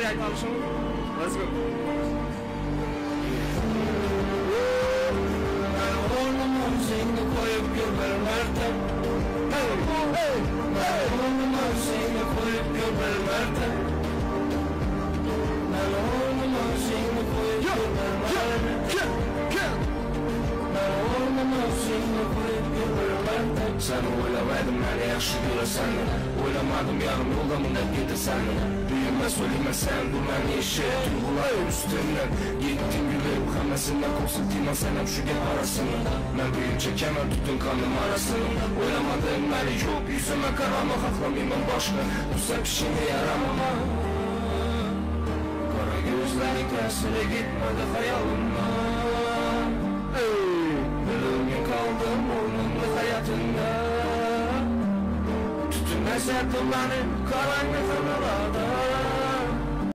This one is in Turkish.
aytib alışım. Let's go. Seni koyup gör bir mertem. Hey, hey, hey. Seni koyup gör bir mertem. Ben oğluma seni koyup gör bir mertem. Ben oğluma seni koyup gör bir mertem. Sen oylamaydın beni yaxşı göresen. Oylamadım yarım yolda mı gidersen. Büyüme söyleme sen bu beni işe. Duygular üstümden gittin gülerim hamesinden konsultima sen hem şu gep arasını. Ben büyüyünce kemer tutun kanım arasını. Oylamadım beni yok yüzüme karama. Haklamayım ben başka bu sen işine yaramama. Kara gözleri tesire gitmedi hayalıma. Ölümün kaldım burnumlu hayatında. Tütün eserdim beni karanlık adalarda.